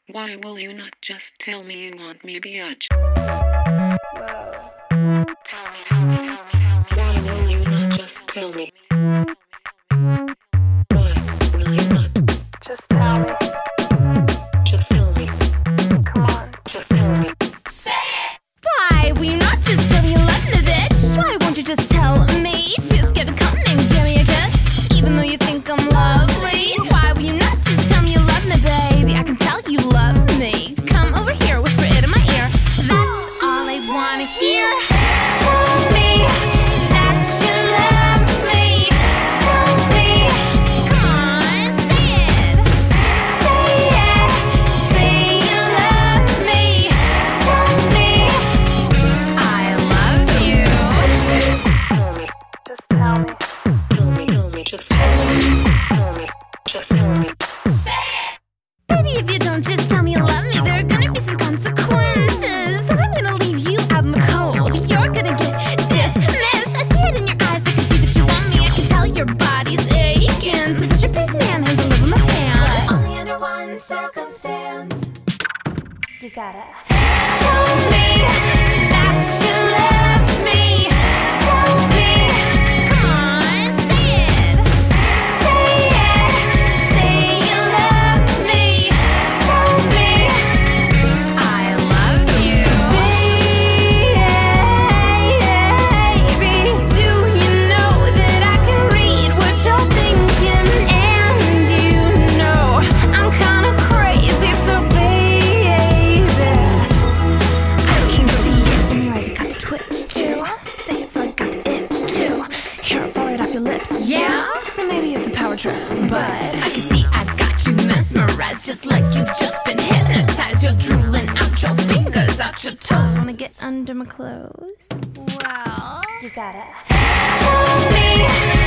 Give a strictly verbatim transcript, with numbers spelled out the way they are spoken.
Why will you not just tell me you want me, biatch? Whoa. Tell me, tell me, tell me, tell me. Why will you not just tell me? Why will you not Just tell me. just tell me? Come on. Just tell me. Why will you not just tell me you love me, bitch? Why won't you just tell me? Just get to come and give me a kiss, even though you think I'm lovely. Why will you not just tell me you love me, baby? I can tell you love me. Come over here, whisper it in my ear. That's all I wanna hear. Tell me that you love me. Tell me, come on, say it. Say it, say you love me. Tell me I love you. Tell me, Just tell me. tell me, tell me, just tell me. Tell me, just tell me. Baby, if you don't just tell me you love me, there are gonna be some consequences. I'm gonna leave you out in the cold. You're gonna get dismissed. I see it in your eyes, I can see that you want me. I can tell your body's aching. So put your big man hands all over my pants. Only under one circumstance. You gotta tell me that you love me. Tell me, come on, say it. Say it, say you love me. Tell me I love you. Baby, do you know that I can read what you're thinking? And you know I'm kinda crazy, so baby, I can see it in your eyes, you got the twitch too. Say it so I got the itch too. Hair fall right off your lips, yeah. So maybe it's a power trip, but I can see I got you mesmerized, just like you've just been hypnotized. You're drooling out your fingers, out your toes. Wanna get under my clothes? Well, you gotta tell me